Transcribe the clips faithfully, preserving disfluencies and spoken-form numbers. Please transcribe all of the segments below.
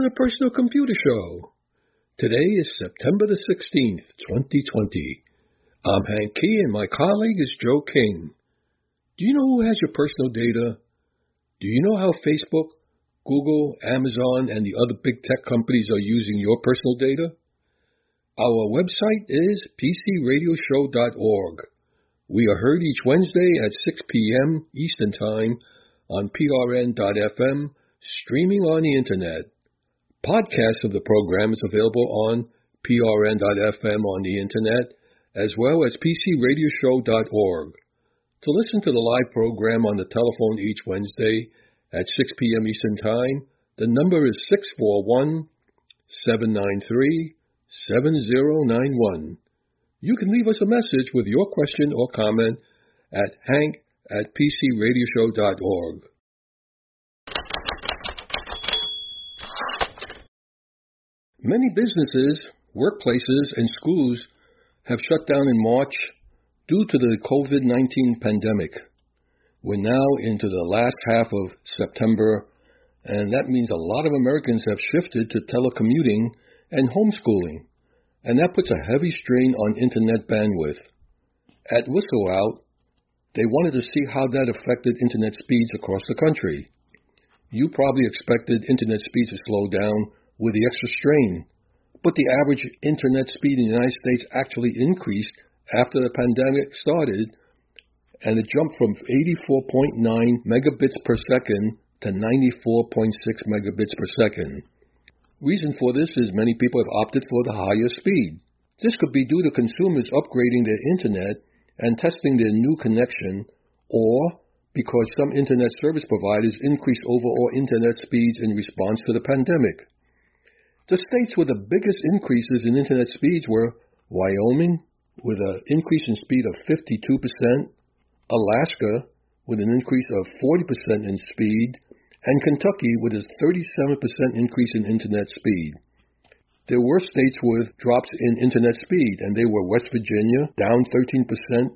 the Personal Computer Show. Today is September the sixteenth, twenty twenty. I'm Hank Key and my colleague is Joe King. Do you know who has your personal data? Do you know how Facebook, Google, Amazon, and the other big tech companies are using your personal data? Our website is p c radio show dot org. We are heard each Wednesday at six p.m. Eastern Time on p r n dot f m, streaming on the Internet. Podcasts of the program is available on p r n dot f m on the Internet, as well as p c radio show dot org. To listen to the live program on the telephone each Wednesday at six p.m. Eastern Time, the number is six four one, seven nine three, seven zero nine one. You can leave us a message with your question or comment at hank at p c radio show dot org. Many businesses, workplaces, and schools have shut down in March due to the covid nineteen pandemic. We're now into the last half of September, and that means a lot of Americans have shifted to telecommuting and homeschooling, and that puts a heavy strain on Internet bandwidth. At Whistle Out, they wanted to see how that affected Internet speeds across the country. You probably expected Internet speeds to slow down with the extra strain, but the average Internet speed in the United States actually increased after the pandemic started, and it jumped from eighty-four point nine megabits per second to ninety-four point six megabits per second. Reason for this is many people have opted for the higher speed. This could be due to consumers upgrading their Internet and testing their new connection, or because some Internet service providers increased overall Internet speeds in response to the pandemic. The states with the biggest increases in Internet speeds were Wyoming, with an increase in speed of fifty-two percent, Alaska, with an increase of forty percent in speed, and Kentucky, with a thirty-seven percent increase in Internet speed. There were states with drops in Internet speed, and they were West Virginia, down thirteen percent,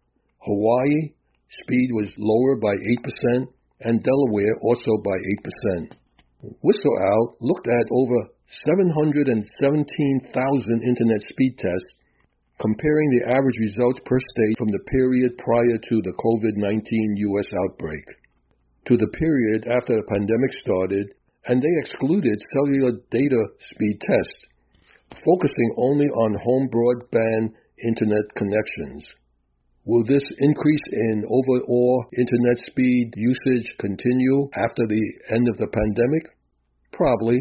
Hawaii, speed was lower by eight percent, and Delaware also by eight percent. Whistle Out looked at over seven hundred seventeen thousand Internet speed tests, comparing the average results per state from the period prior to the covid nineteen U S outbreak to the period after the pandemic started, and they excluded cellular data speed tests, focusing only on home broadband Internet connections. Will this increase in overall Internet speed usage continue after the end of the pandemic? Probably.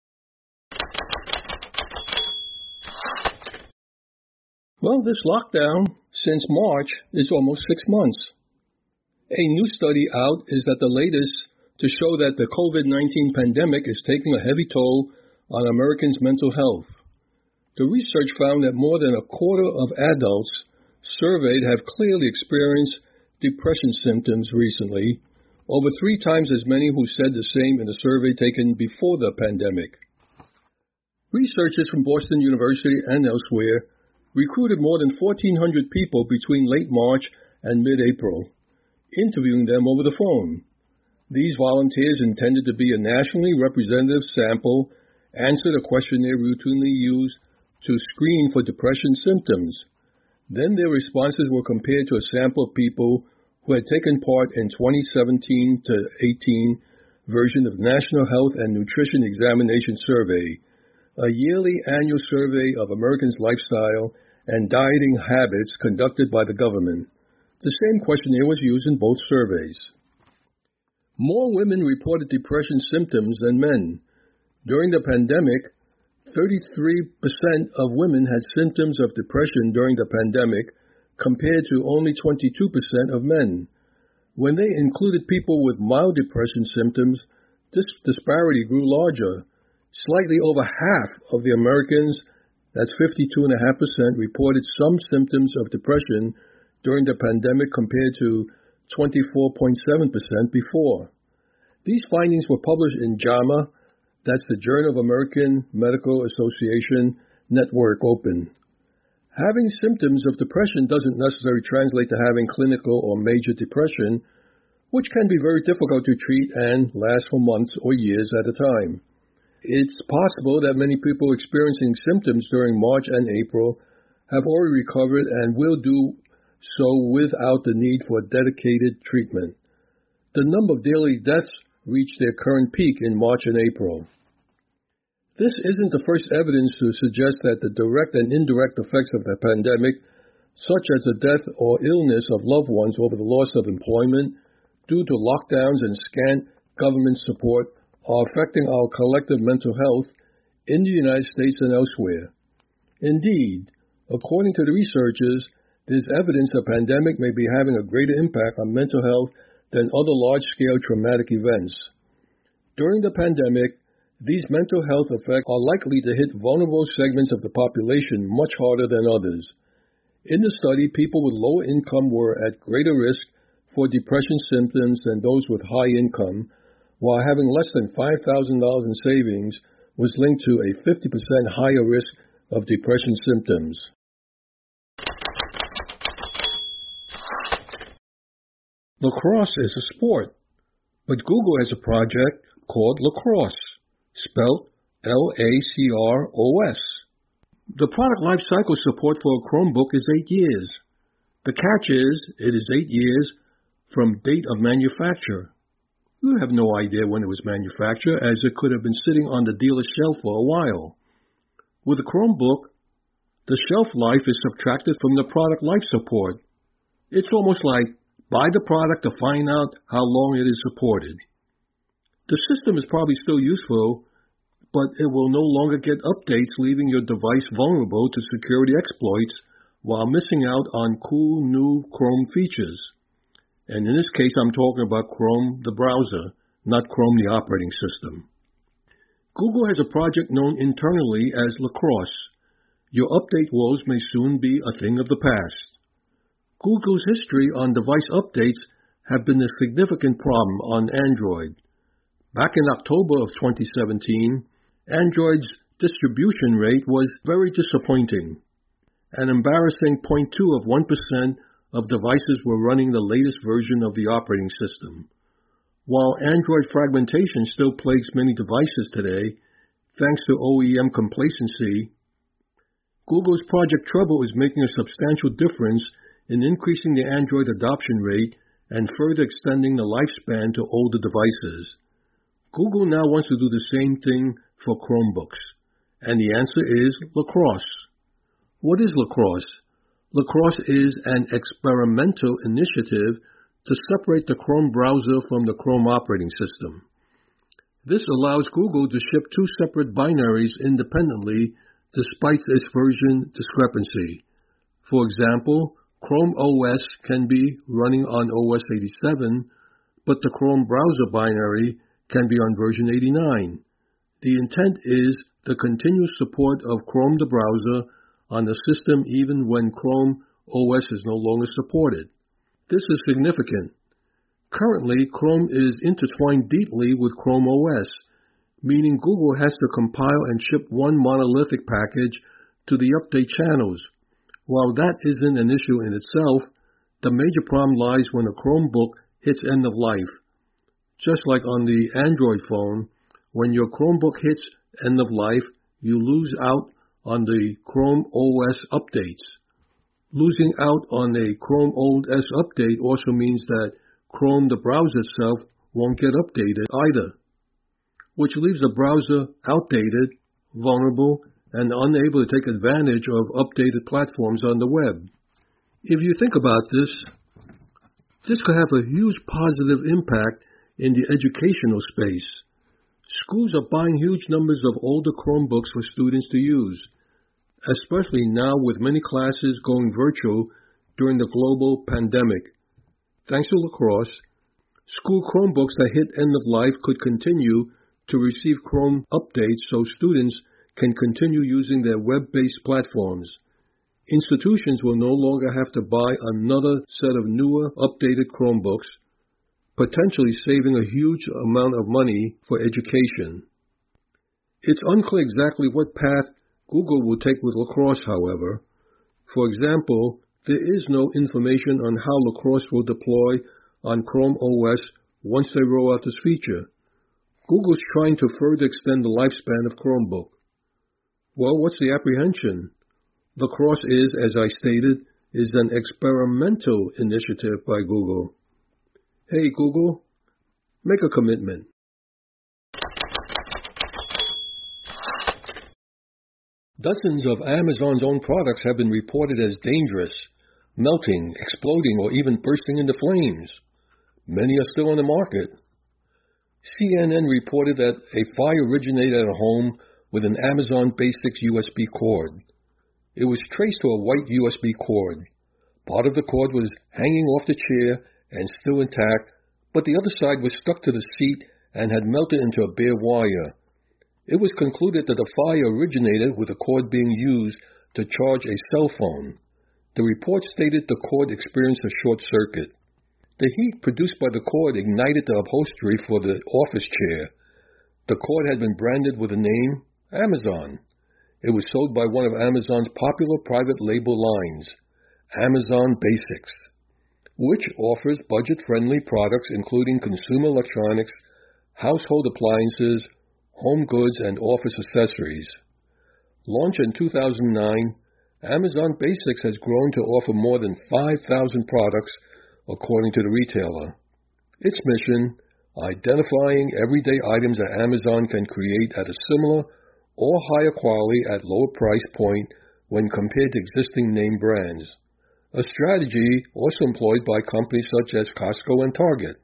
Well, this lockdown since March is almost six months. A new study out is at the latest to show that the covid nineteen pandemic is taking a heavy toll on Americans' mental health. The research found that more than a quarter of adults surveyed have clearly experienced depression symptoms recently, over three times as many who said the same in a survey taken before the pandemic. Researchers from Boston University and elsewhere recruited more than fourteen hundred people between late March and mid-April, interviewing them over the phone. These volunteers, intended to be a nationally representative sample, answered a questionnaire routinely used to screen for depression symptoms. Then their responses were compared to a sample of people who had taken part in twenty seventeen to eighteen version of National Health and Nutrition Examination Survey, a yearly annual survey of Americans' lifestyle and dieting habits conducted by the government. The same questionnaire was used in both surveys. More women reported depression symptoms than men. During the pandemic, thirty-three percent of women had symptoms of depression during the pandemic, compared to only twenty-two percent of men. When they included people with mild depression symptoms, this disparity grew larger. Slightly over half of the Americans, that's fifty-two point five percent, reported some symptoms of depression during the pandemic compared to twenty-four point seven percent before. These findings were published in JAMA, that's the Journal of American Medical Association Network Open. Having symptoms of depression doesn't necessarily translate to having clinical or major depression, which can be very difficult to treat and last for months or years at a time. It's possible that many people experiencing symptoms during March and April have already recovered and will do so without the need for dedicated treatment. The number of daily deaths reached their current peak in March and April. This isn't the first evidence to suggest that the direct and indirect effects of the pandemic, such as the death or illness of loved ones over the loss of employment due to lockdowns and scant government support, are affecting our collective mental health in the United States and elsewhere. Indeed, according to the researchers, there's evidence the pandemic may be having a greater impact on mental health than other large-scale traumatic events. During the pandemic, these mental health effects are likely to hit vulnerable segments of the population much harder than others. In the study, people with lower income were at greater risk for depression symptoms than those with high income, while having less than five thousand dollars in savings was linked to a fifty percent higher risk of depression symptoms. Lacrosse is a sport, but Google has a project called Lacrosse, spelled L A C R O S. The product life cycle support for a Chromebook is eight years. The catch is, it is eight years from date of manufacture. You have no idea when it was manufactured, as it could have been sitting on the dealer's shelf for a while. With a Chromebook, the shelf life is subtracted from the product life support. It's almost like buy the product to find out how long it is supported. The system is probably still useful, but it will no longer get updates, leaving your device vulnerable to security exploits while missing out on cool new Chrome features. And in this case, I'm talking about Chrome, the browser, not Chrome, the operating system. Google has a project known internally as Lacrosse. Your update woes may soon be a thing of the past. Google's history on device updates have been a significant problem on Android. Back in October of twenty seventeen, Android's distribution rate was very disappointing. An embarrassing zero point two of one percent of devices were running the latest version of the operating system. While Android fragmentation still plagues many devices today, thanks to O E M complacency, Google's Project Trouble is making a substantial difference in increasing the Android adoption rate and further extending the lifespan to older devices. Google now wants to do the same thing for Chromebooks, and the answer is Lacrosse. What is Lacrosse? Lacrosse is an experimental initiative to separate the Chrome browser from the Chrome operating system. This allows Google to ship two separate binaries independently despite its version discrepancy. For example, Chrome O S can be running on O S eighty-seven, but the Chrome browser binary can be on version eighty-nine. The intent is the continuous support of Chrome the browser on the system even when Chrome O S is no longer supported. This is significant. Currently, Chrome is intertwined deeply with Chrome O S, meaning Google has to compile and ship one monolithic package to the update channels. While that isn't an issue in itself, the major problem lies when a Chromebook hits end of life. Just like on the Android phone, when your Chromebook hits end of life, you lose out on the Chrome O S updates. Losing out on a Chrome O S update also means that Chrome, the browser itself, won't get updated either, which leaves the browser outdated, vulnerable, and unable to take advantage of updated platforms on the web. If you think about this, this could have a huge positive impact in the educational space. Schools are buying huge numbers of older Chromebooks for students to use, especially now with many classes going virtual during the global pandemic. Thanks to Lacrosse, school Chromebooks that hit end of life could continue to receive Chrome updates so students can continue using their web-based platforms. Institutions will no longer have to buy another set of newer, updated Chromebooks, potentially saving a huge amount of money for education. It's unclear exactly what path Google will take with Lacrosse, however. For example, there is no information on how Lacrosse will deploy on Chrome O S once they roll out this feature. Google's trying to further extend the lifespan of Chromebook. Well, what's the apprehension? The Cross is, as I stated, is an experimental initiative by Google. Hey, Google, make a commitment. Dozens of Amazon's own products have been reported as dangerous, melting, exploding, or even bursting into flames. Many are still on the market. C N N reported that a fire originated at a home with an Amazon Basics U S B cord. It was traced to a white U S B cord. Part of the cord was hanging off the chair and still intact, but the other side was stuck to the seat and had melted into a bare wire. It was concluded that the fire originated with the cord being used to charge a cell phone. The report stated the cord experienced a short circuit. The heat produced by the cord ignited the upholstery for the office chair. The cord had been branded with the name Amazon. It was sold by one of Amazon's popular private label lines, Amazon Basics, which offers budget-friendly products including consumer electronics, household appliances, home goods, and office accessories. Launched in two thousand nine, Amazon Basics has grown to offer more than five thousand products, according to the retailer. Its mission, identifying everyday items that Amazon can create at a similar or higher quality at lower price point when compared to existing name brands, a strategy also employed by companies such as Costco and Target.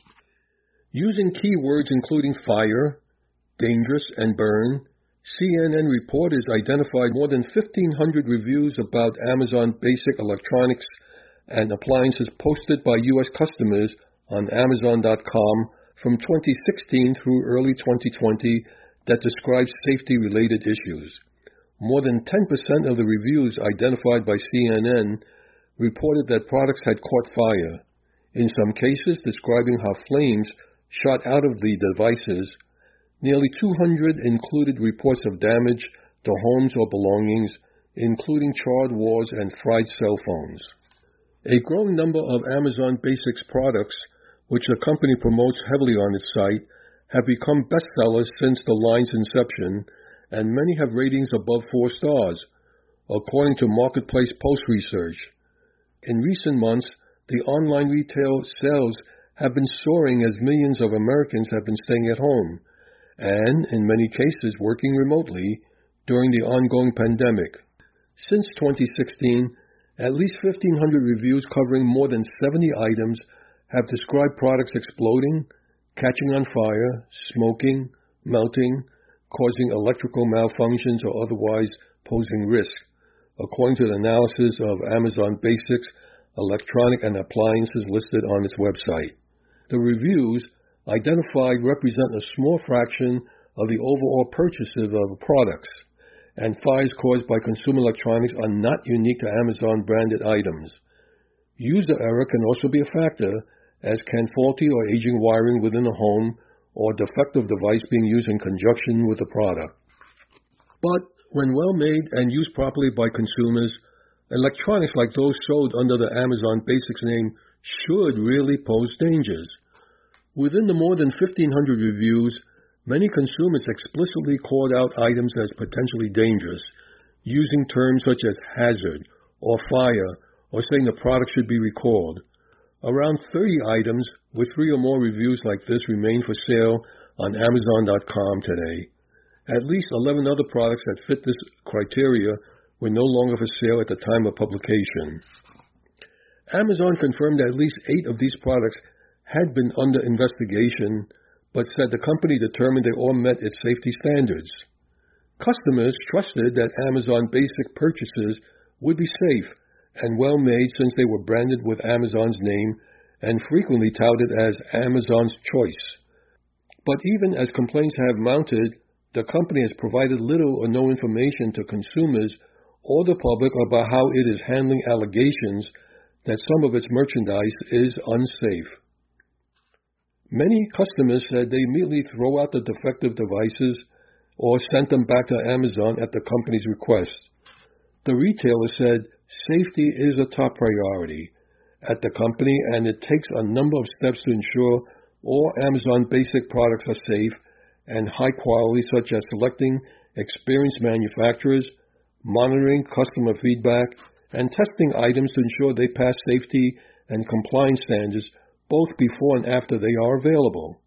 Using keywords including fire, dangerous, and burn, C N N reporters identified more than fifteen hundred reviews about Amazon Basic electronics and appliances posted by U S customers on Amazon dot com from twenty sixteen through early twenty twenty that describes safety-related issues. More than ten percent of the reviews identified by C N N reported that products had caught fire, in some cases describing how flames shot out of the devices. Nearly two hundred included reports of damage to homes or belongings, including charred walls and fried cell phones. A growing number of Amazon Basics products, which the company promotes heavily on its site, have become bestsellers since the line's inception, and many have ratings above four stars, according to Marketplace Post research. In recent months, the online retail sales have been soaring as millions of Americans have been staying at home, and, in many cases, working remotely during the ongoing pandemic. Since twenty sixteen, at least fifteen hundred reviews covering more than seventy items have described products exploding, catching on fire, smoking, melting, causing electrical malfunctions, or otherwise posing risk, according to the analysis of Amazon Basics electronic and appliances listed on its website. The reviews identified represent a small fraction of the overall purchases of products, and fires caused by consumer electronics are not unique to Amazon-branded items. User error can also be a factor, as can faulty or aging wiring within a home or defective device being used in conjunction with the product. But when well made and used properly by consumers, electronics like those sold under the Amazon Basics name should really pose dangers. Within the more than fifteen hundred reviews, many consumers explicitly called out items as potentially dangerous, using terms such as hazard or fire, or saying the product should be recalled. Around thirty items with three or more reviews like this remain for sale on Amazon dot com today. At least eleven other products that fit this criteria were no longer for sale at the time of publication. Amazon confirmed that at least eight of these products had been under investigation, but said the company determined they all met its safety standards. Customers trusted that Amazon Basic purchases would be safe and well made since they were branded with Amazon's name and frequently touted as Amazon's choice. But even as complaints have mounted, the company has provided little or no information to consumers or the public about how it is handling allegations that some of its merchandise is unsafe. Many customers said they immediately throw out the defective devices or sent them back to Amazon at the company's request. The retailer said safety is a top priority at the company, and it takes a number of steps to ensure all Amazon Basic products are safe and high quality, such as selecting experienced manufacturers, monitoring customer feedback, and testing items to ensure they pass safety and compliance standards both before and after they are available.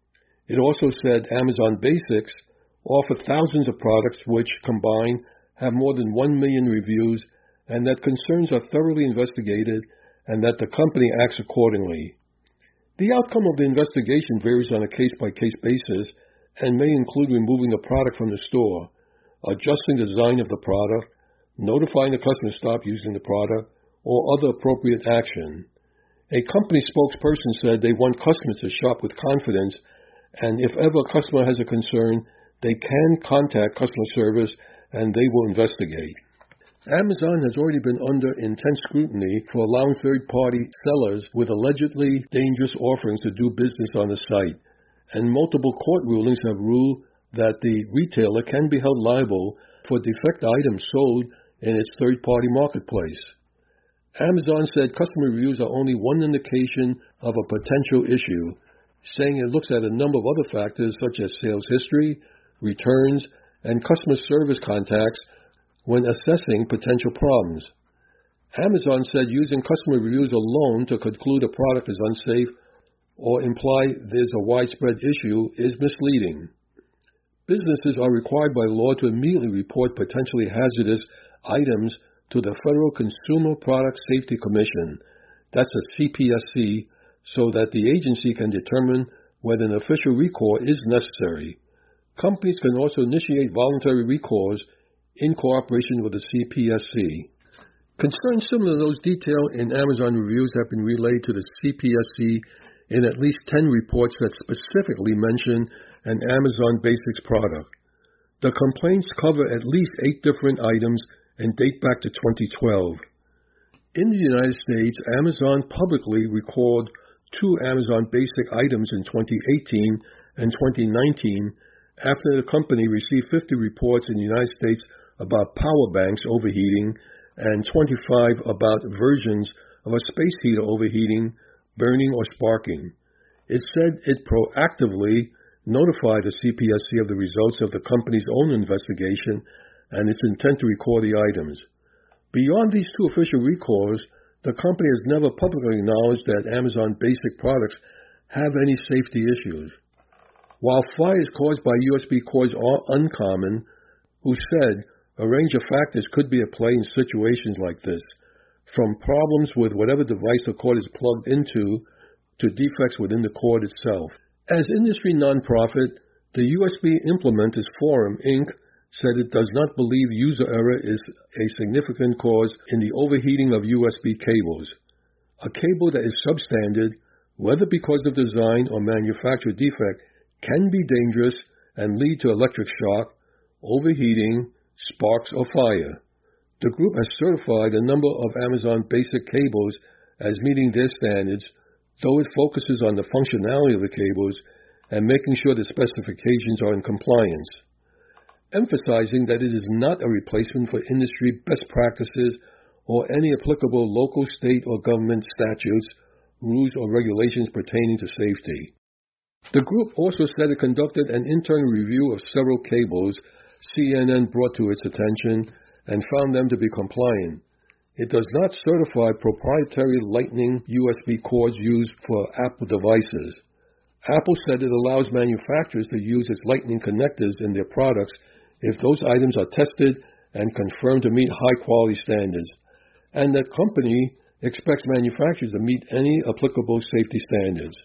It also said Amazon Basics offer thousands of products which, combined, have more than one million reviews, and that concerns are thoroughly investigated and that the company acts accordingly. The outcome of the investigation varies on a case-by-case basis and may include removing the product from the store, adjusting the design of the product, notifying the customer to stop using the product, or other appropriate action. A company spokesperson said they want customers to shop with confidence, and if ever a customer has a concern, they can contact customer service and they will investigate. Amazon has already been under intense scrutiny for allowing third-party sellers with allegedly dangerous offerings to do business on the site, and multiple court rulings have ruled that the retailer can be held liable for defect items sold in its third-party marketplace. Amazon said customer reviews are only one indication of a potential issue, saying it looks at a number of other factors such as sales history, returns, and customer service contacts when assessing potential problems. Amazon said using customer reviews alone to conclude a product is unsafe or imply there's a widespread issue is misleading. Businesses are required by law to immediately report potentially hazardous items to the Federal Consumer Product Safety Commission, that's a C P S C, so that the agency can determine whether an official recall is necessary. Companies can also initiate voluntary recalls in cooperation with the C P S C. Concerns similar to those detailed in Amazon reviews have been relayed to the C P S C in at least ten reports that specifically mention an Amazon Basics product. The complaints cover at least eight different items and date back to twenty twelve. In the United States, Amazon publicly recalled two Amazon Basic items in twenty eighteen and twenty nineteen after the company received fifty reports in the United States about power banks overheating and twenty-five about versions of a space heater overheating, burning, or sparking. It said it proactively notified the C P S C of the results of the company's own investigation and its intent to recall the items. Beyond these two official recalls, the company has never publicly acknowledged that Amazon Basic products have any safety issues. While fires caused by U S B cords are uncommon, who said a range of factors could be at play in situations like this, from problems with whatever device the cord is plugged into to defects within the cord itself. As industry nonprofit, the U S B Implementers Forum, Incorporated said it does not believe user error is a significant cause in the overheating of U S B cables. A cable that is substandard, whether because of design or manufacturer defect, can be dangerous and lead to electric shock, overheating, sparks, or fire. The group has certified a number of Amazon Basic cables as meeting their standards, though it focuses on the functionality of the cables and making sure the specifications are in compliance, emphasizing that it is not a replacement for industry best practices or any applicable local, state, or government statutes, rules, or regulations pertaining to safety. The group also said it conducted an internal review of several cables C N N brought to its attention and found them to be compliant. It does not certify proprietary Lightning U S B cords used for Apple devices. Apple said it allows manufacturers to use its Lightning connectors in their products if those items are tested and confirmed to meet high-quality standards, and that company expects manufacturers to meet any applicable safety standards.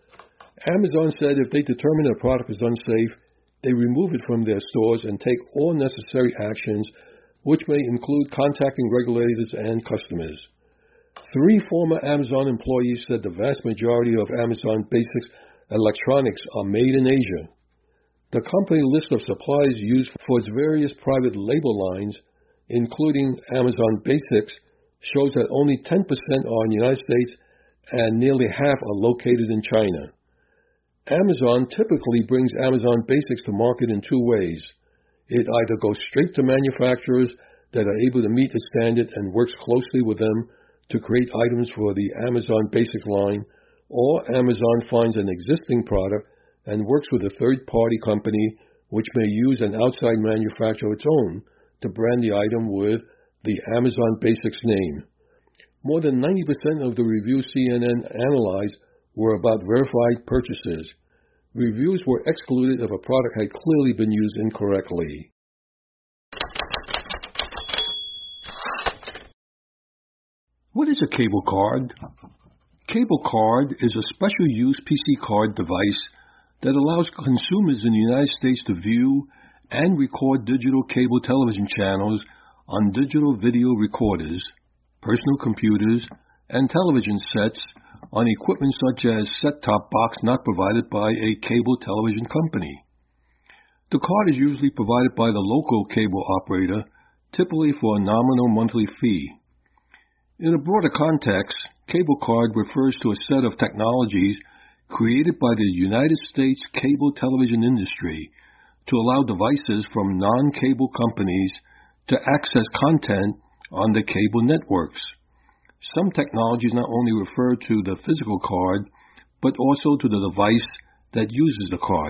Amazon said if they determine a product is unsafe, they remove it from their stores and take all necessary actions, which may include contacting regulators and customers. Three former Amazon employees said the vast majority of Amazon Basics electronics are made in Asia. The company list of suppliers used for its various private label lines, including Amazon Basics, shows that only ten percent are in the United States and nearly half are located in China. Amazon typically brings Amazon Basics to market in two ways. It either goes straight to manufacturers that are able to meet the standard and works closely with them to create items for the Amazon Basics line, or Amazon finds an existing product and works with a third-party company which may use an outside manufacturer of its own to brand the item with the Amazon Basics name. More than ninety percent of the reviews C N N analyzed were about verified purchases. Reviews were excluded if a product had clearly been used incorrectly. What is a cable card? Cable card is a special use P C card device that allows consumers in the United States to view and record digital cable television channels on digital video recorders, personal computers, and television sets on equipment such as set-top box not provided by a cable television company. The card is usually provided by the local cable operator, typically for a nominal monthly fee. In a broader context, cable card refers to a set of technologies created by the United States cable television industry to allow devices from non-cable companies to access content on the cable networks. Some technologies not only refer to the physical card, but also to the device that uses the card.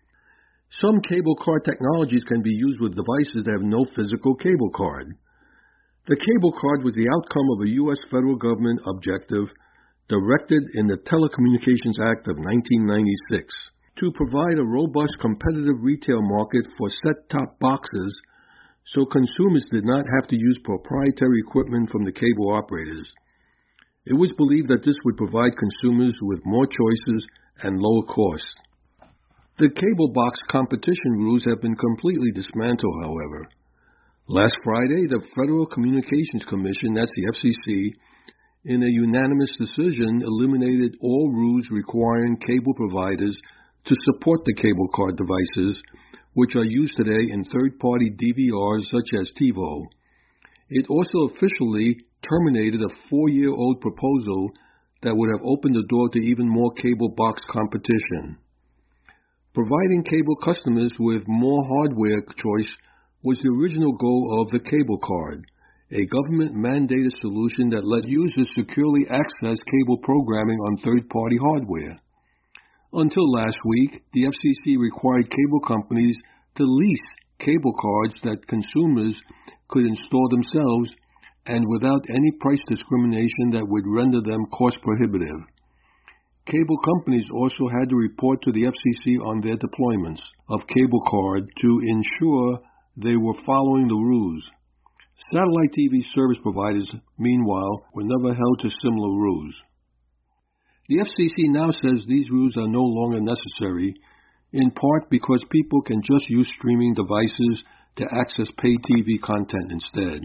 Some cable card technologies can be used with devices that have no physical cable card. The cable card was the outcome of a U S federal government objective directed in the Telecommunications Act of nineteen ninety-six to provide a robust competitive retail market for set-top boxes so consumers did not have to use proprietary equipment from the cable operators. It was believed that this would provide consumers with more choices and lower costs. The cable box competition rules have been completely dismantled, however. Last Friday, the Federal Communications Commission, that's the F C C, in a unanimous decision, eliminated all rules requiring cable providers to support the cable card devices, which are used today in third-party D V Rs such as TiVo. It also officially terminated a four-year-old proposal that would have opened the door to even more cable box competition. Providing cable customers with more hardware choice was the original goal of the cable card, a government-mandated solution that let users securely access cable programming on third-party hardware. Until last week, the F C C required cable companies to lease cable cards that consumers could install themselves and without any price discrimination that would render them cost-prohibitive. Cable companies also had to report to the F C C on their deployments of cable card to ensure they were following the rules. Satellite T V service providers, meanwhile, were never held to similar rules. The F C C now says these rules are no longer necessary, in part because people can just use streaming devices to access paid T V content instead.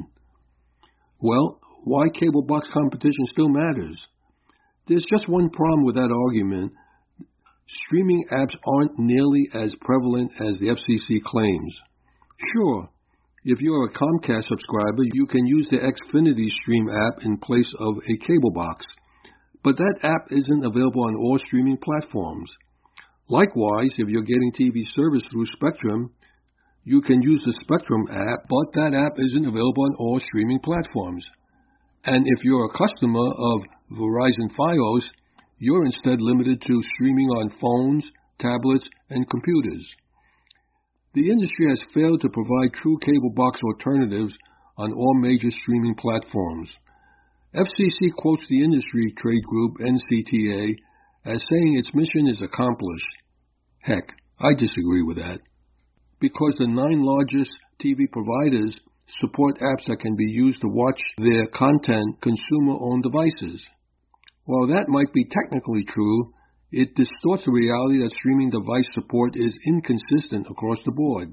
Well, why cable box competition still matters? There's just one problem with that argument. Streaming apps aren't nearly as prevalent as the F C C claims. Sure, if you're a Comcast subscriber, you can use the Xfinity Stream app in place of a cable box, but that app isn't available on all streaming platforms. Likewise, if you're getting T V service through Spectrum, you can use the Spectrum app, but that app isn't available on all streaming platforms. And if you're a customer of Verizon Fios, you're instead limited to streaming on phones, tablets, and computers. The industry has failed to provide true cable box alternatives on all major streaming platforms. F C C quotes the industry trade group N C T A as saying its mission is accomplished. Heck, I disagree with that. Because the nine largest T V providers support apps that can be used to watch their content consumer-owned devices. While that might be technically true, it distorts the reality that streaming device support is inconsistent across the board.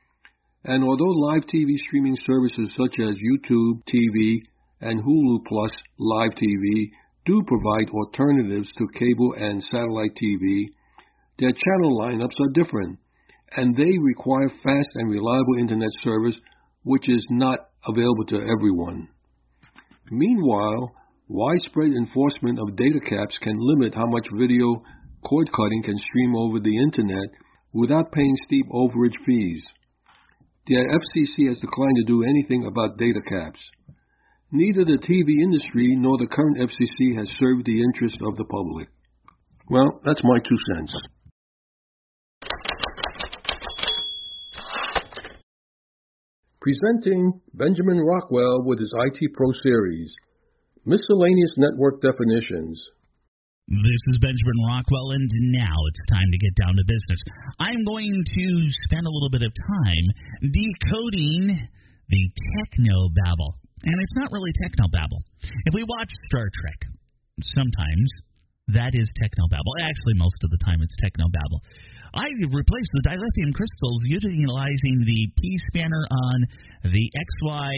And although live T V streaming services such as YouTube T V and Hulu Plus Live T V do provide alternatives to cable and satellite T V, their channel lineups are different, and they require fast and reliable internet service, which is not available to everyone. Meanwhile, widespread enforcement of data caps can limit how much video cord cutting can stream over the internet without paying steep overage fees. The F C C has declined to do anything about data caps. Neither the T V industry nor the current F C C has served the interest of the public. Well, that's my two cents. Presenting Benjamin Rockwell with his I T Pro Series, Miscellaneous Network Definitions. This is Benjamin Rockwell, and now it's time to get down to business. I'm going to spend a little bit of time decoding the technobabble. And it's not really technobabble. If we watch Star Trek, sometimes that is technobabble. Actually, most of the time it's technobabble. I replaced the dilithium crystals utilizing the P-spanner on the X Y,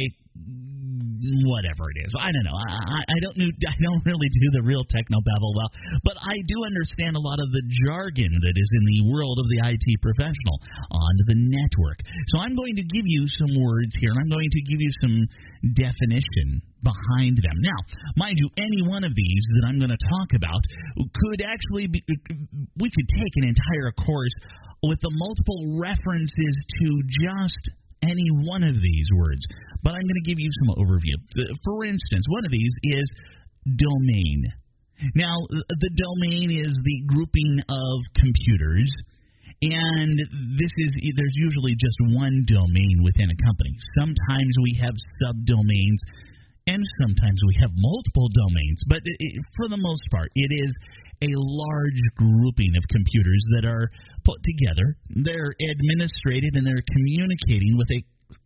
whatever it is. I don't know. I, I don't know, I don't really do the real technobabble well, but I do understand a lot of the jargon that is in the world of the I T professional on the network. So I'm going to give you some words here, and I'm going to give you some definition behind them. Now, mind you, any one of these that I'm going to talk about could actually be, we could take an entire course with the multiple references to just any one of these words, but I'm going to give you some overview. For instance, one of these is domain. Now, the domain is the grouping of computers, and this is there's usually just one domain within a company. Sometimes we have subdomains, and sometimes we have multiple domains, but it, for the most part, it is a large grouping of computers that are put together. They're administrated, and they're communicating with a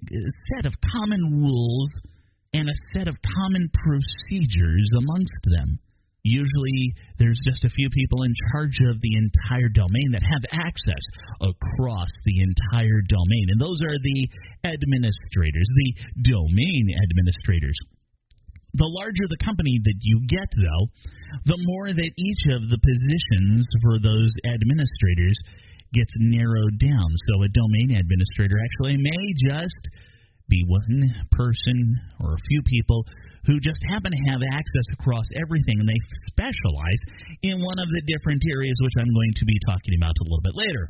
set of common rules and a set of common procedures amongst them. Usually, there's just a few people in charge of the entire domain that have access across the entire domain, and those are the administrators, the domain administrators. The larger the company that you get, though, the more that each of the positions for those administrators gets narrowed down. So a domain administrator actually may just be one person or a few people who just happen to have access across everything, and they specialize in one of the different areas, which I'm going to be talking about a little bit later.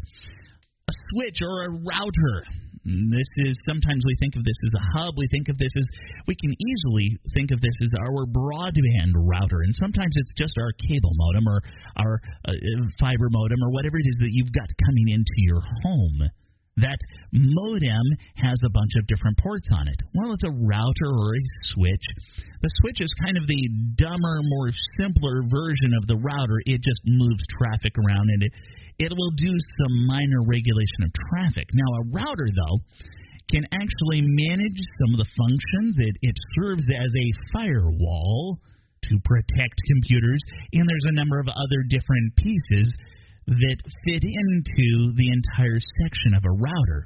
A switch or a router. This is, sometimes we think of this as a hub, we think of this as, we can easily think of this as our broadband router, and sometimes it's just our cable modem or our uh, fiber modem or whatever it is that you've got coming into your home. That modem has a bunch of different ports on it. Well, it's a router or a switch. The switch is kind of the dumber, more simpler version of the router. It just moves traffic around, and it It will do some minor regulation of traffic. Now, a router, though, can actually manage some of the functions. It, it serves as a firewall to protect computers, and there's a number of other different pieces that fit into the entire section of a router.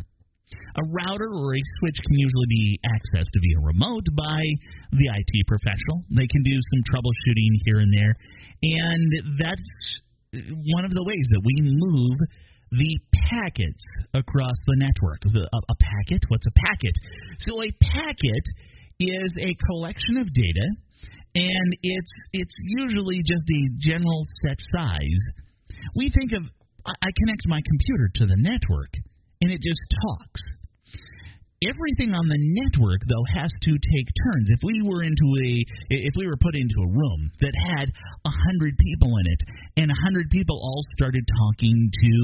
A router or a switch can usually be accessed via remote by the I T professional. They can do some troubleshooting here and there, and that's one of the ways that we move the packets across the network. The, a, a packet? What's a packet? So a packet is a collection of data, and it's it's usually just a general set size. We think of, I connect my computer to the network, and it just talks. Everything on the network, though, has to take turns. If we were into a, if we were put into a room that had a hundred people in it, and a hundred people all started talking to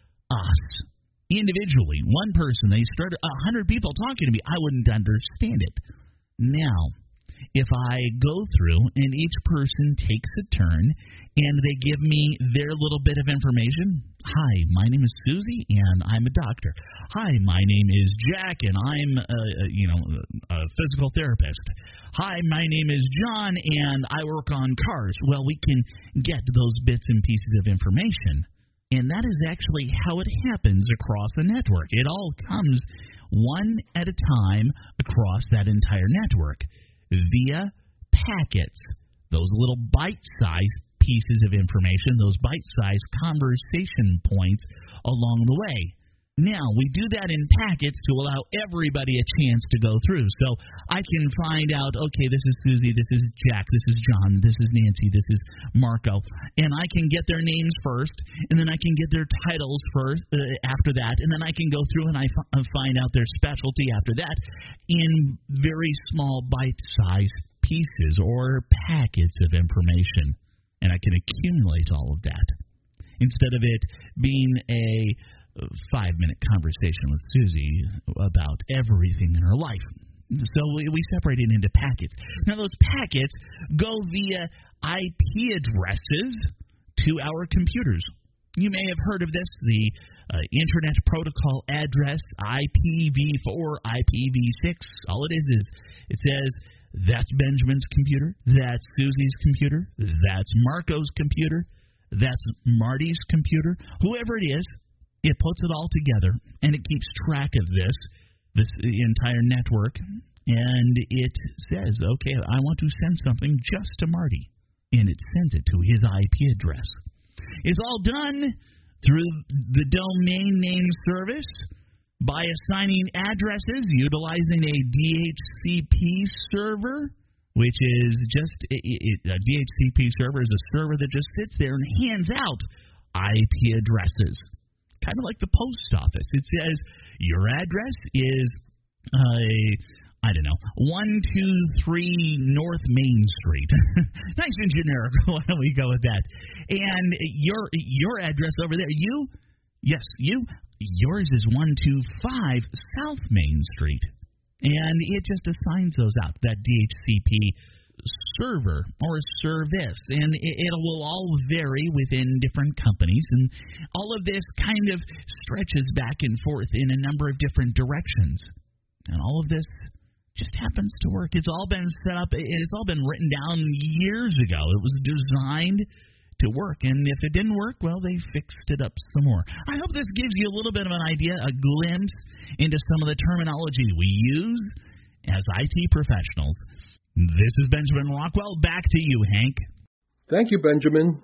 us individually, one person, they started a hundred people talking to me, I wouldn't understand it. Now, if I go through and each person takes a turn and they give me their little bit of information. Hi, my name is Susie and I'm a doctor. Hi, my name is Jack and I'm a, you know, a physical therapist. Hi, my name is John and I work on cars. Well, we can get those bits and pieces of information. And that is actually how it happens across the network. It all comes one at a time across that entire network via packets, those little bite-sized pieces of information, those bite-sized conversation points along the way. Now, we do that in packets to allow everybody a chance to go through. So I can find out, okay, this is Susie, this is Jack, this is John, this is Nancy, this is Marco, and I can get their names first, and then I can get their titles first uh, after that, and then I can go through and I f- find out their specialty after that in very small bite-sized pieces or packets of information, and I can accumulate all of that. Instead of it being a five-minute conversation with Susie about everything in her life. So we, we separate it into packets. Now, those packets go via I P addresses to our computers. You may have heard of this, the uh, Internet Protocol Address, I P v four, I P v six. All it is is it says, that's Benjamin's computer, that's Susie's computer, that's Marco's computer, that's Marty's computer. Whoever it is, it puts it all together, and it keeps track of this, this entire network, and it says, okay, I want to send something just to Marty, and it sends it to his I P address. It's all done through the domain name service by assigning addresses utilizing a D H C P server, which is just it, it, a D H C P server is a server that just sits there and hands out I P addresses, kind of like the post office. It says your address is uh, I don't know, one two three North Main Street. Nice and generic. Why don't we go with that? And your your address over there, you, yes, you, yours is one two five South Main Street. And it just assigns those out, that D H C P server or service. And it, it will all vary within different companies. And all of this kind of stretches back and forth in a number of different directions. And all of this just happens to work. It's all been set up. It's all been written down years ago. It was designed to work, and if it didn't work, well, they fixed it up some more. I hope this gives you a little bit of an idea, a glimpse into some of the terminology we use as I T professionals. This is Benjamin Rockwell. Back to you, Hank. Thank you, Benjamin.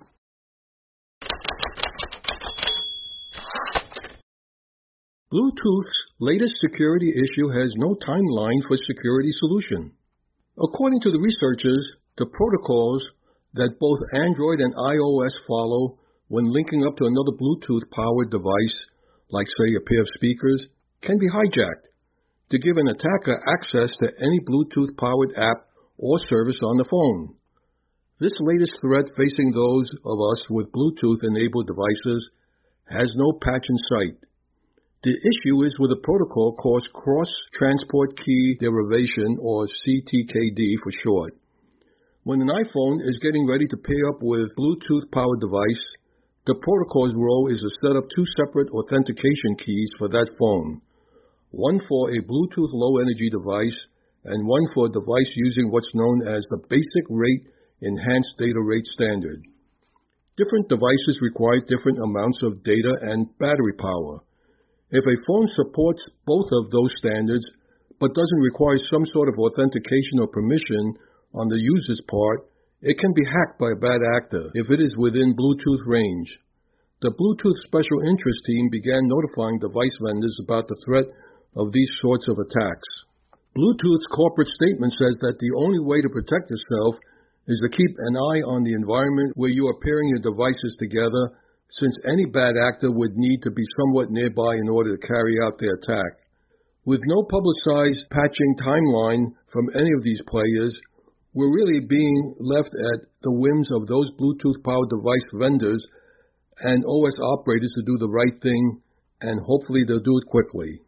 Bluetooth's latest security issue has no timeline for security solution. According to the researchers, the protocols that both Android and iOS follow when linking up to another Bluetooth-powered device, like, say, a pair of speakers, can be hijacked to give an attacker access to any Bluetooth-powered app or service on the phone. This latest threat facing those of us with Bluetooth-enabled devices has no patch in sight. The issue is with a protocol called Cross-Transport Key Derivation, or C T K D for short. When an iPhone is getting ready to pair up with Bluetooth-powered device, the protocol's role is to set up two separate authentication keys for that phone, one for a Bluetooth low-energy device and one for a device using what's known as the Basic Rate Enhanced Data Rate Standard. Different devices require different amounts of data and battery power. If a phone supports both of those standards but doesn't require some sort of authentication or permission on the user's part, it can be hacked by a bad actor if it is within Bluetooth range. The Bluetooth Special Interest Team began notifying device vendors about the threat of these sorts of attacks. Bluetooth's corporate statement says that the only way to protect yourself is to keep an eye on the environment where you are pairing your devices together, since any bad actor would need to be somewhat nearby in order to carry out their attack. With no publicized patching timeline from any of these players, we're really being left at the whims of those Bluetooth-powered device vendors and O S operators to do the right thing, and hopefully they'll do it quickly.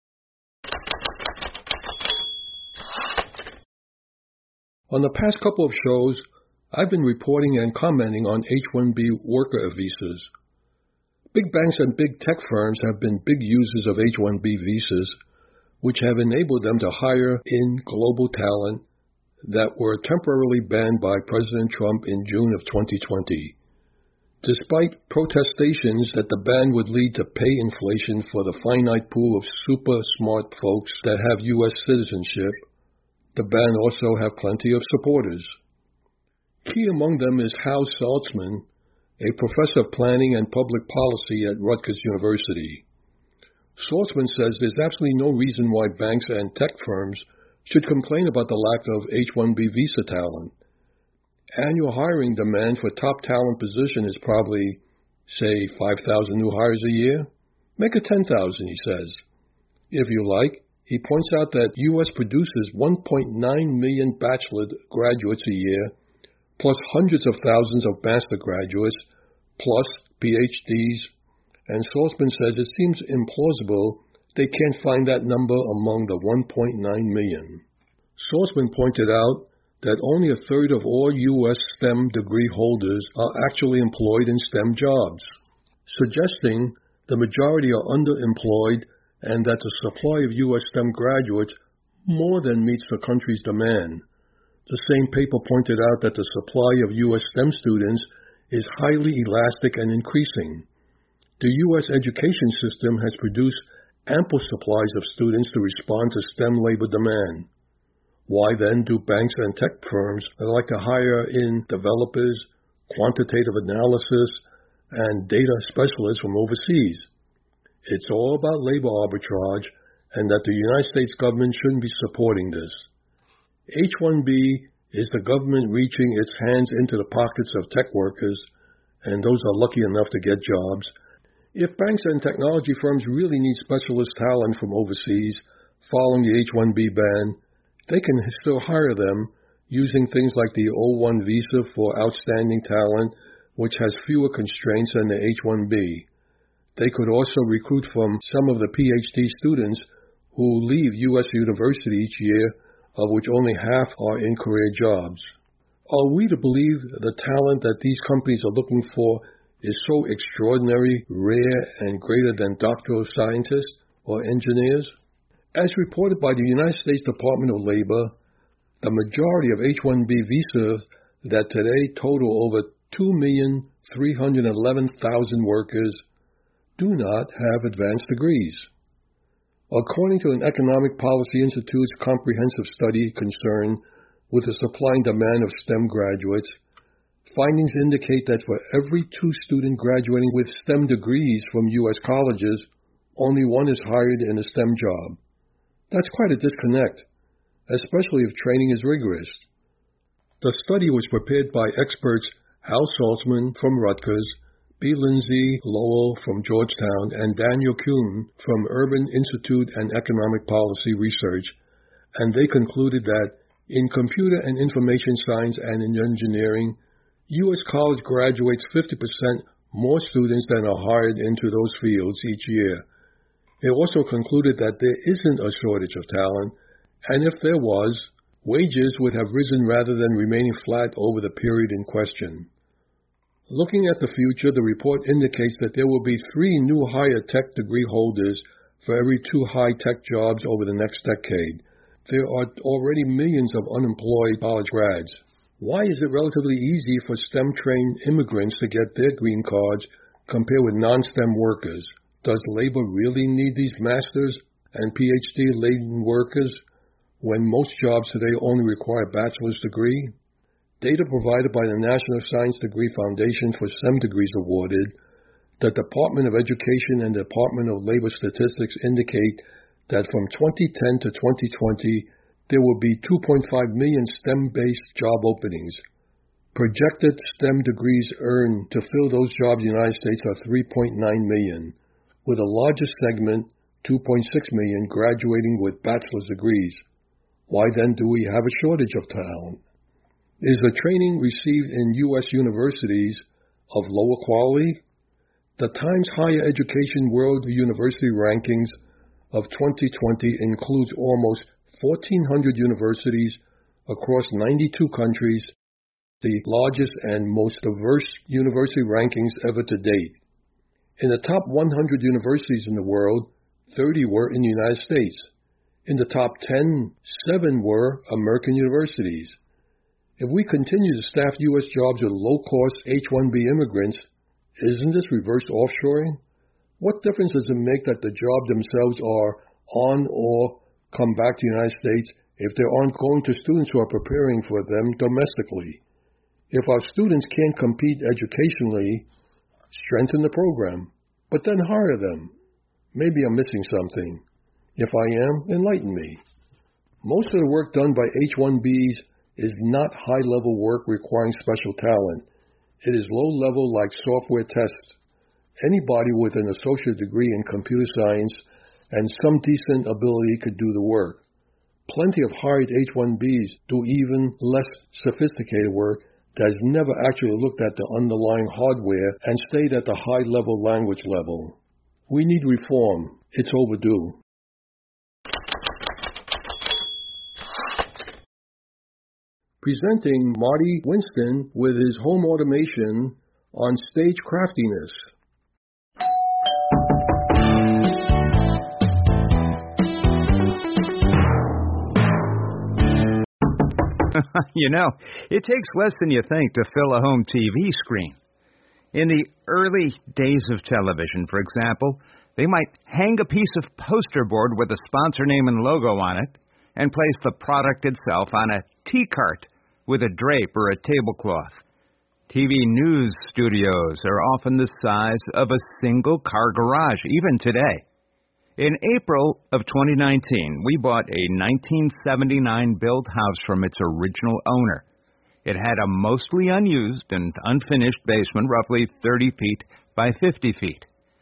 On the past couple of shows, I've been reporting and commenting on H one B worker visas. Big banks and big tech firms have been big users of H one B visas, which have enabled them to hire in global talent that were temporarily banned by President Trump in June of twenty twenty. Despite protestations that the ban would lead to pay inflation for the finite pool of super smart folks that have U S citizenship, the ban also have plenty of supporters. Key among them is Hal Saltzman, a professor of planning and public policy at Rutgers University. Saltzman says there's absolutely no reason why banks and tech firms should complain about the lack of H one B visa talent. Annual hiring demand for top talent position is probably, say, five thousand new hires a year. Make it ten thousand, he says. If you like, he points out that U S produces one point nine million bachelor graduates a year, plus hundreds of thousands of master graduates, plus P H Ds, and Salzman says it seems implausible they can't find that number among the one point nine million. Salzman pointed out that only a third of all U S STEM degree holders are actually employed in STEM jobs, suggesting the majority are underemployed and that the supply of U S STEM graduates more than meets the country's demand. The same paper pointed out that the supply of U S STEM students is highly elastic and increasing. The U S education system has produced ample supplies of students to respond to STEM labor demand. Why then do banks and tech firms like to hire in developers, quantitative analysis, and data specialists from overseas? It's all about labor arbitrage, and that the United States government shouldn't be supporting this. H one B is the government reaching its hands into the pockets of tech workers, and those are lucky enough to get jobs. If banks and technology firms really need specialist talent from overseas following the H one B ban, they can still hire them using things like the O one visa for outstanding talent, which has fewer constraints than the H one B. They could also recruit from some of the P H D students who leave U S university each year, of which only half are in career jobs. Are we to believe the talent that these companies are looking for is so extraordinary, rare, and greater than doctoral scientists or engineers? As reported by the United States Department of Labor, the majority of H one B visas that today total over two million three hundred eleven thousand workers do not have advanced degrees. According to an Economic Policy Institute's comprehensive study concerned with the supply and demand of STEM graduates, findings indicate that for every two students graduating with STEM degrees from U S colleges, only one is hired in a STEM job. That's quite a disconnect, especially if training is rigorous. The study was prepared by experts Hal Salzman from Rutgers, B. Lindsay Lowell from Georgetown, and Daniel Kuhn from Urban Institute and Economic Policy Research, and they concluded that in computer and information science and in engineering, U S college graduates fifty percent more students than are hired into those fields each year. It also concluded that there isn't a shortage of talent, and if there was, wages would have risen rather than remaining flat over the period in question. Looking at the future, the report indicates that there will be three new higher tech degree holders for every two high-tech jobs over the next decade. There are already millions of unemployed college grads. Why is it relatively easy for STEM-trained immigrants to get their green cards compared with non-STEM workers? Does labor really need these masters and P H D-laden workers when most jobs today only require a bachelor's degree? Data provided by the National Science Degree Foundation for STEM degrees awarded, the Department of Education and the Department of Labor Statistics indicate that from twenty ten to twenty twenty, there will be two point five million STEM-based job openings. Projected STEM degrees earned to fill those jobs in the United States are three point nine million, with the largest segment, two point six million, graduating with bachelor's degrees. Why then do we have a shortage of talent? Is the training received in U S universities of lower quality? The Times Higher Education World University Rankings of twenty twenty includes almost fourteen hundred universities across ninety-two countries, the largest and most diverse university rankings ever to date. In the top one hundred universities in the world, thirty were in the United States. In the top ten, seven were American universities. If we continue to staff U S jobs with low-cost H one B immigrants, isn't this reverse offshoring? What difference does it make that the jobs themselves are on or come back to the United States if they aren't going to students who are preparing for them domestically? If our students can't compete educationally, strengthen the program, but then hire them. Maybe I'm missing something. If I am, enlighten me. Most of the work done by H one Bs is not high-level work requiring special talent. It is low-level like software tests. Anybody with an associate degree in computer science and some decent ability could do the work. Plenty of hired H one Bs do even less sophisticated work that has never actually looked at the underlying hardware and stayed at the high-level language level. We need reform. It's overdue. Presenting Marty Winston with his home automation on stage craftiness. You know, it takes less than you think to fill a home T V screen. In the early days of television, for example, they might hang a piece of poster board with a sponsor name and logo on it and place the product itself on a tea cart with a drape or a tablecloth. T V news studios are often the size of a single-car garage, even today. In April of twenty nineteen, we bought a nineteen seventy-nine built house from its original owner. It had a mostly unused and unfinished basement, roughly thirty feet by fifty feet.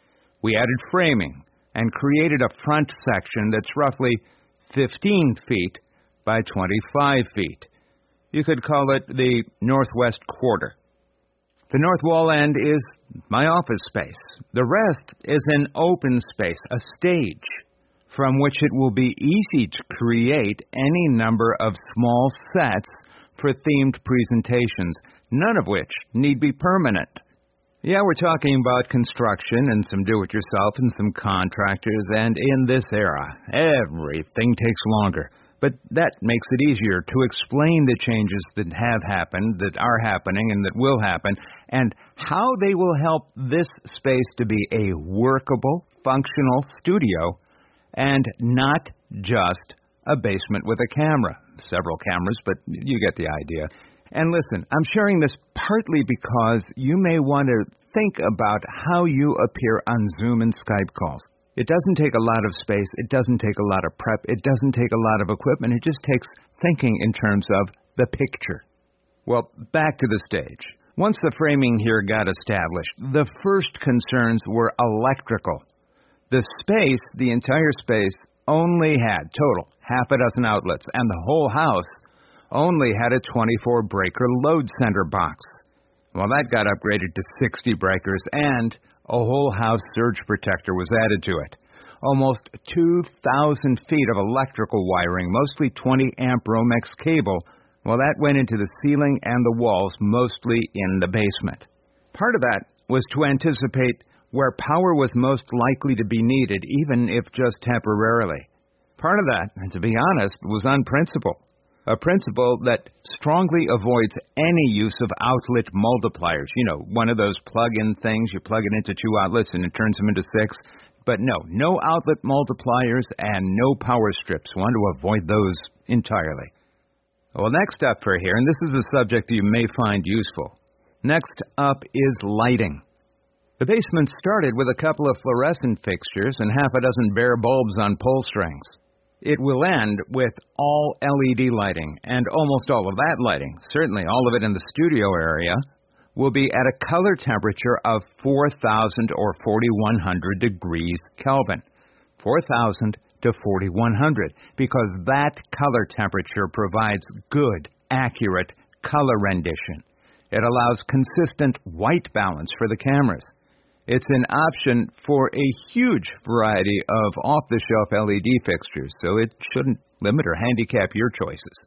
We added framing and created a front section that's roughly fifteen feet by twenty-five feet. You could call it the northwest quarter. The north wall end is my office space. The rest is an open space, a stage, from which it will be easy to create any number of small sets for themed presentations, none of which need be permanent. Yeah, we're talking about construction and some do-it-yourself and some contractors, and in this era, everything takes longer. But that makes it easier to explain the changes that have happened, that are happening, and that will happen, and how they will help this space to be a workable, functional studio, and not just a basement with a camera. Several cameras, but you get the idea. And listen, I'm sharing this partly because you may want to think about how you appear on Zoom and Skype calls. It doesn't take a lot of space. It doesn't take a lot of prep. It doesn't take a lot of equipment. It just takes thinking in terms of the picture. Well, back to the stage. Once the framing here got established, the first concerns were electrical. The space, the entire space, only had, total, half a dozen outlets, and the whole house only had a twenty-four breaker load center box. Well, that got upgraded to sixty breakers, and a whole house surge protector was added to it. Almost two thousand feet of electrical wiring, mostly twenty amp Romex cable. Well, that went into the ceiling and the walls, mostly in the basement. Part of that was to anticipate where power was most likely to be needed, even if just temporarily. Part of that, and to be honest, was on principle. A principle that strongly avoids any use of outlet multipliers. You know, one of those plug-in things, you plug it into two outlets and it turns them into six. But no, no outlet multipliers and no power strips. We want to avoid those entirely. Well, next up for here, and this is a subject you may find useful. Next up is lighting. The basement started with a couple of fluorescent fixtures and half a dozen bare bulbs on pole strings. It will end with all L E D lighting, and almost all of that lighting, certainly all of it in the studio area, will be at a color temperature of four thousand or forty-one hundred degrees Kelvin. four thousand to forty-one hundred, because that color temperature provides good, accurate color rendition. It allows consistent white balance for the cameras. It's an option for a huge variety of off-the-shelf L E D fixtures, so it shouldn't limit or handicap your choices.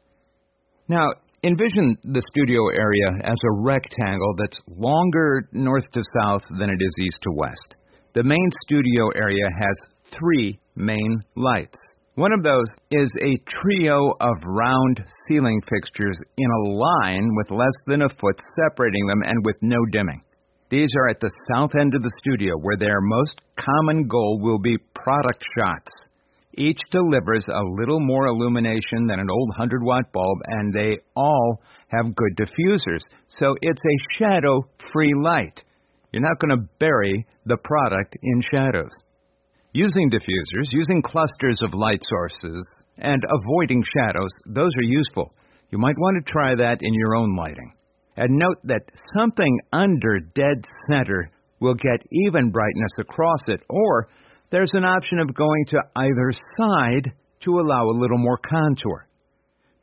Now, envision the studio area as a rectangle that's longer north to south than it is east to west. The main studio area has three main lights. One of those is a trio of round ceiling fixtures in a line with less than a foot separating them and with no dimming. These are at the south end of the studio, where their most common goal will be product shots. Each delivers a little more illumination than an old one hundred watt bulb, and they all have good diffusers, so it's a shadow-free light. You're not going to bury the product in shadows. Using diffusers, using clusters of light sources, and avoiding shadows, those are useful. You might want to try that in your own lighting. And note that something under dead center will get even brightness across it, or there's an option of going to either side to allow a little more contour.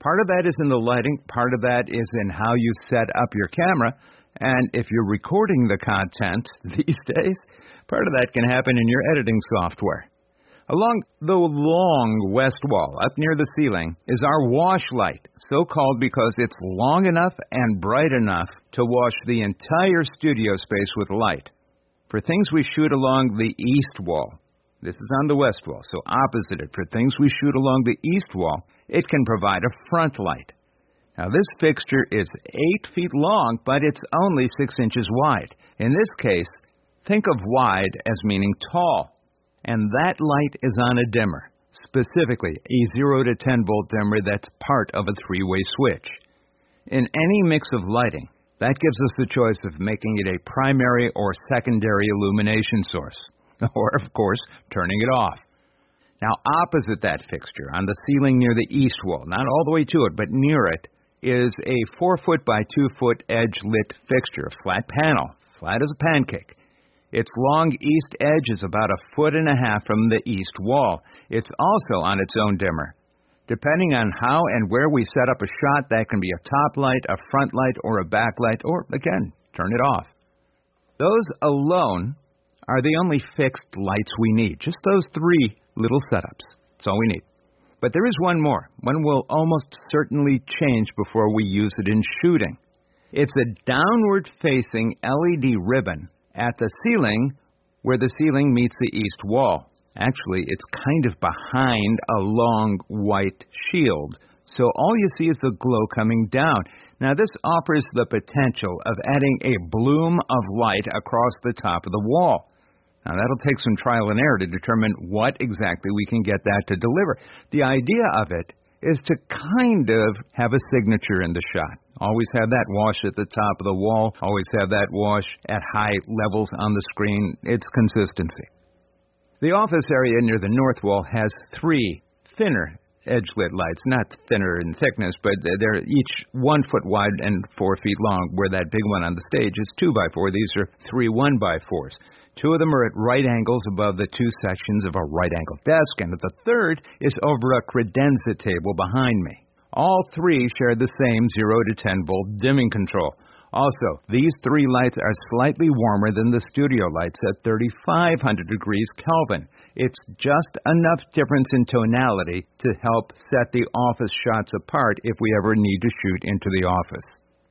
Part of that is in the lighting, part of that is in how you set up your camera, and if you're recording the content these days, part of that can happen in your editing software. Along the long west wall, up near the ceiling, is our wash light, so called because it's long enough and bright enough to wash the entire studio space with light. For things we shoot along the east wall, this is on the west wall, so opposite it. For things we shoot along the east wall, it can provide a front light. Now, this fixture is eight feet long, but it's only six inches wide. In this case, think of wide as meaning tall. And that light is on a dimmer, specifically a zero to ten volt dimmer that's part of a three-way switch. In any mix of lighting, that gives us the choice of making it a primary or secondary illumination source, or, of course, turning it off. Now, opposite that fixture, on the ceiling near the east wall, not all the way to it, but near it, is a four foot by two foot edge-lit fixture, a flat panel, flat as a pancake. Its long east edge is about a foot and a half from the east wall. It's also on its own dimmer. Depending on how and where we set up a shot, that can be a top light, a front light, or a backlight, or, again, turn it off. Those alone are the only fixed lights we need. Just those three little setups. That's all we need. But there is one more. One will almost certainly change before we use it in shooting. It's a downward-facing L E D ribbon at the ceiling where the ceiling meets the east wall. Actually, it's kind of behind a long white shield, so all you see is the glow coming down. Now, this offers the potential of adding a bloom of light across the top of the wall. Now, that'll take some trial and error to determine what exactly we can get that to deliver. The idea of it is to kind of have a signature in the shot. Always have that wash at the top of the wall. Always have that wash at high levels on the screen. It's consistency. The office area near the north wall has three thinner edge-lit lights. Not thinner in thickness, but they're each one foot wide and four feet long, where that big one on the stage is two by four. These are three one by fours. Two of them are at right angles above the two sections of a right-angled desk, and the third is over a credenza table behind me. All three share the same zero to ten volt dimming control. Also, these three lights are slightly warmer than the studio lights at thirty-five hundred degrees Kelvin. It's just enough difference in tonality to help set the office shots apart if we ever need to shoot into the office.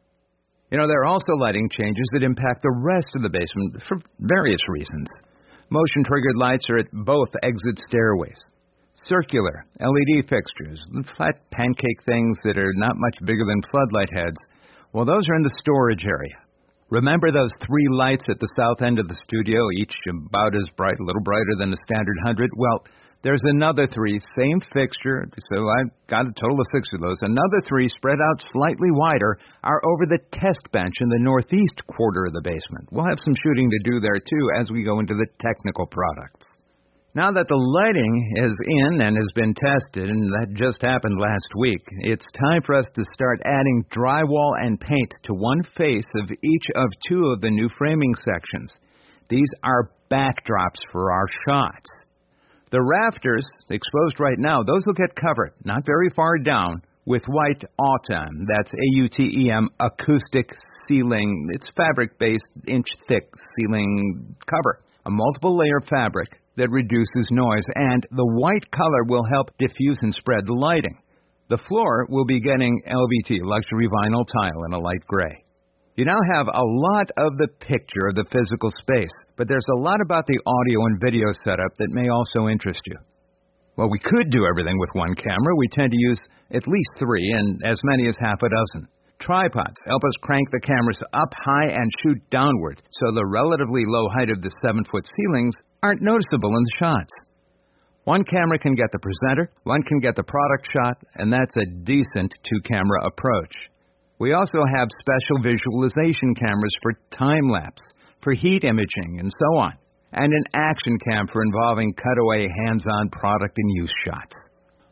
You know, there are also lighting changes that impact the rest of the basement for various reasons. Motion-triggered lights are at both exit stairways. Circular L E D fixtures, flat pancake things that are not much bigger than floodlight heads, well, those are in the storage area. Remember those three lights at the south end of the studio, each about as bright, a little brighter than a standard one hundred? Well, there's another three, same fixture, so I've got a total of six of those. Another three, spread out slightly wider, are over the test bench in the northeast quarter of the basement. We'll have some shooting to do there, too, as we go into the technical products. Now that the lighting is in and has been tested, and that just happened last week, it's time for us to start adding drywall and paint to one face of each of two of the new framing sections. These are backdrops for our shots. The rafters, exposed right now, those will get covered, not very far down, with white Autem. That's A U T E M, acoustic ceiling. It's fabric-based, inch-thick ceiling cover. A multiple-layer fabric that reduces noise, and the white color will help diffuse and spread the lighting. The floor will be getting L V T, luxury vinyl tile, in a light gray. You now have a lot of the picture of the physical space, but there's a lot about the audio and video setup that may also interest you. Well, we could do everything with one camera. We tend to use at least three, and as many as half a dozen. Tripods help us crank the cameras up high and shoot downward, so the relatively low height of the seven-foot ceilings aren't noticeable in the shots. One camera can get the presenter, one can get the product shot, and that's a decent two-camera approach. We also have special visualization cameras for time-lapse, for heat imaging, and so on, and an action cam for involving cutaway, hands-on product and use shots.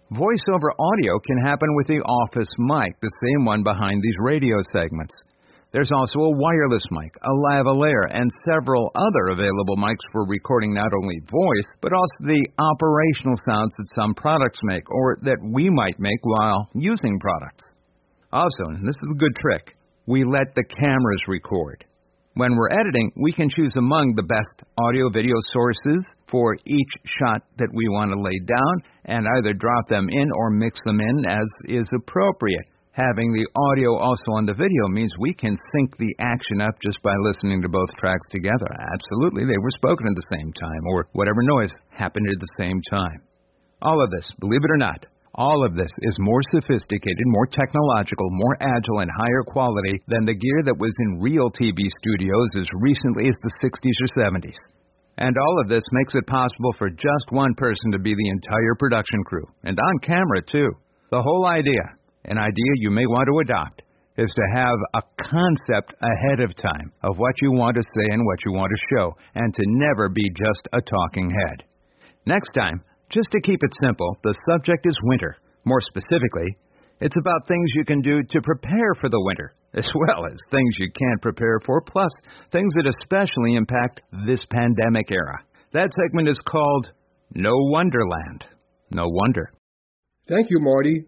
Voice-over audio can happen with the office mic, the same one behind these radio segments. There's also a wireless mic, a lavalier, and several other available mics for recording not only voice, but also the operational sounds that some products make, or that we might make while using products. Also, and this is a good trick, we let the cameras record. When we're editing, we can choose among the best audio-video sources for each shot that we want to lay down, and either drop them in or mix them in as is appropriate. Having the audio also on the video means we can sync the action up just by listening to both tracks together. Absolutely, they were spoken at the same time, or whatever noise happened at the same time. All of this, believe it or not, all of this is more sophisticated, more technological, more agile, and higher quality than the gear that was in real T V studios as recently as the sixties or seventies. And all of this makes it possible for just one person to be the entire production crew, and on camera too. The whole idea, an idea you may want to adopt, is to have a concept ahead of time of what you want to say and what you want to show, and to never be just a talking head. Next time, just to keep it simple, the subject is winter. More specifically, it's about things you can do to prepare for the winter, as well as things you can't prepare for, plus things that especially impact this pandemic era. That segment is called No Wonderland. No wonder. Thank you, Marty.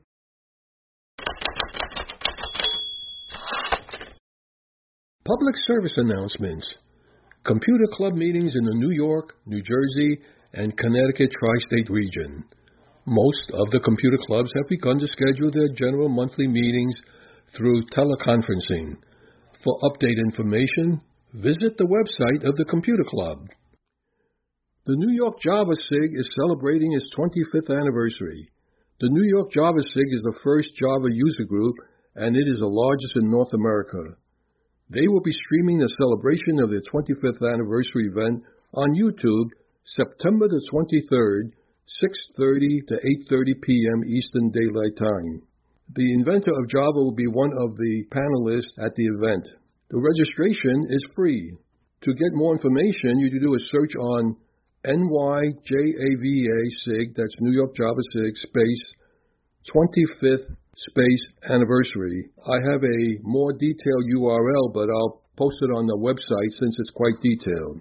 Public service announcements. Computer club meetings in the New York, New Jersey, and Connecticut tri-state region. Most of the computer clubs have begun to schedule their general monthly meetings through teleconferencing. For update information, visit the website of the computer club. The New York JavaSig is celebrating its twenty-fifth anniversary. The New York JavaSig is the first Java user group, and it is the largest in North America. They will be streaming the celebration of their twenty-fifth anniversary event on YouTube September the twenty-third, six thirty to eight thirty p.m. Eastern Daylight Time. The inventor of Java will be one of the panelists at the event. The registration is free. To get more information, you can do a search on N Y J A V A SIG, that's New York JavaSig, space, twenty-fifth space anniversary. I have a more detailed U R L, but I'll post it on the website since it's quite detailed.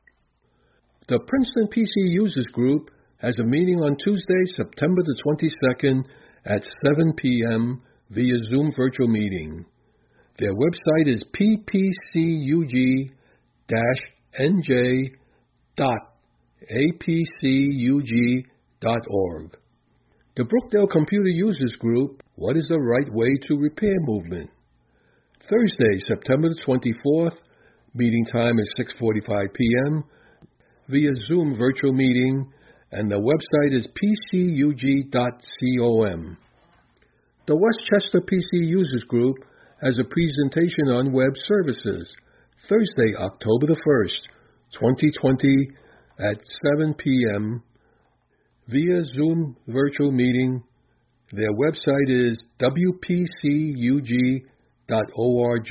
The Princeton P C Users Group has a meeting on Tuesday, September the twenty-second at seven p.m. via Zoom virtual meeting. Their website is p p c u g dash n j dot a p c u g dot org. The Brookdale Computer Users Group, What is the Right Way to Repair movement? Thursday, September the twenty-fourth, meeting time is six forty-five p.m. via Zoom virtual meeting, and the website is p c u g dot com. The Westchester P C Users Group has a presentation on web services, Thursday, October the first, twenty twenty, at seven p.m. via Zoom virtual meeting. Their website is w p c u g dot org.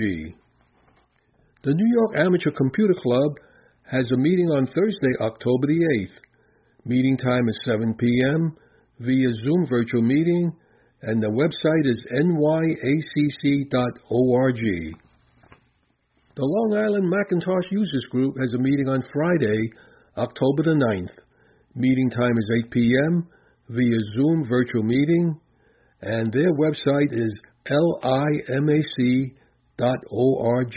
The New York Amateur Computer Club has a meeting on Thursday, October the eighth. Meeting time is seven p.m. via Zoom virtual meeting, and the website is n y a c c dot org. The Long Island Macintosh Users Group has a meeting on Friday, October the ninth. Meeting time is eight p.m. via Zoom virtual meeting, and their website is limac dot org.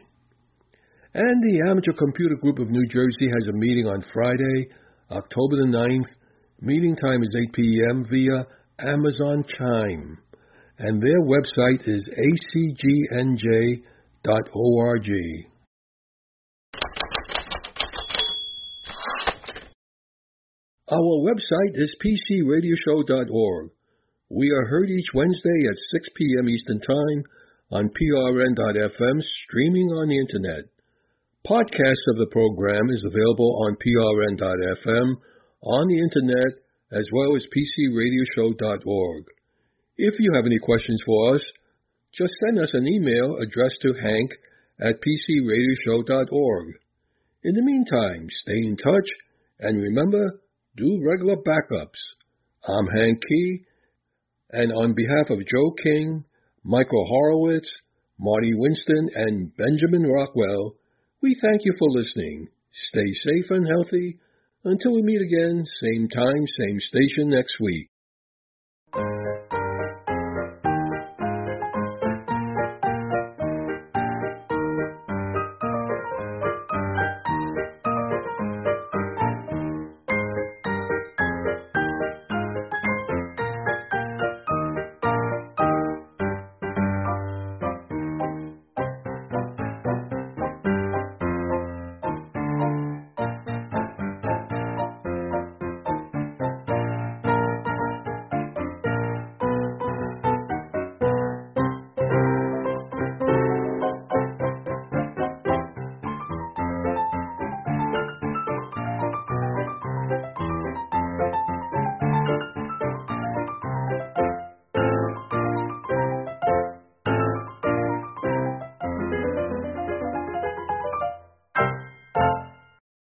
And the Amateur Computer Group of New Jersey has a meeting on Friday, October the ninth. Meeting time is eight p.m. via Amazon Chime, and their website is a c g n j dot org. Our website is p c radio show dot org. We are heard each Wednesday at six p.m. Eastern Time on p r n dot f m, streaming on the Internet. Podcasts of the program is available on p r n dot f m, on the Internet, as well as p c radio show dot org. If you have any questions for us, just send us an email addressed to hank at p c radio show dot org. In the meantime, stay in touch, and remember, do regular backups. I'm Hank Key, and on behalf of Joe King, Michael Horowitz, Marty Winston and Benjamin Rockwell, we thank you for listening. Stay safe and healthy. Until we meet again, same time, same station next week.